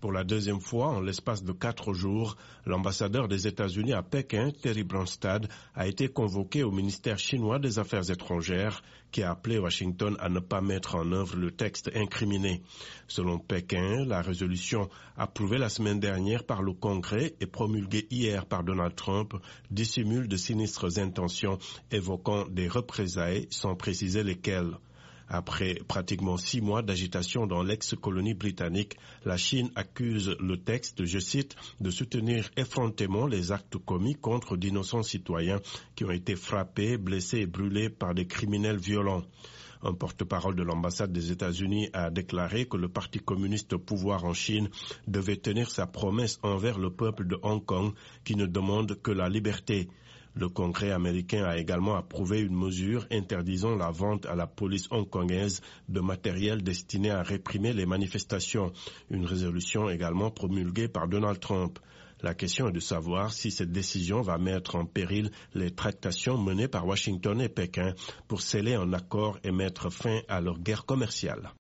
Pour la deuxième fois, en l'espace de 4 jours, l'ambassadeur des États-Unis à Pékin, Terry Branstad, a été convoqué au ministère chinois des Affaires étrangères, qui a appelé Washington à ne pas mettre en œuvre le texte incriminé. Selon Pékin, la résolution approuvée la semaine dernière par le Congrès et promulguée hier par Donald Trump dissimule de sinistres intentions évoquant des représailles sans préciser lesquelles. Après pratiquement 6 mois d'agitation dans l'ex-colonie britannique, la Chine accuse le texte, je cite, de soutenir effrontément les actes commis contre d'innocents citoyens qui ont été frappés, blessés et brûlés par des criminels violents. Un porte-parole de l'ambassade des États-Unis a déclaré que le Parti communiste au pouvoir en Chine devait tenir sa promesse envers le peuple de Hong Kong qui ne demande que la liberté. Le Congrès américain a également approuvé une mesure interdisant la vente à la police hongkongaise de matériel destiné à réprimer les manifestations, une résolution également promulguée par Donald Trump. La question est de savoir si cette décision va mettre en péril les tractations menées par Washington et Pékin pour sceller un accord et mettre fin à leur guerre commerciale.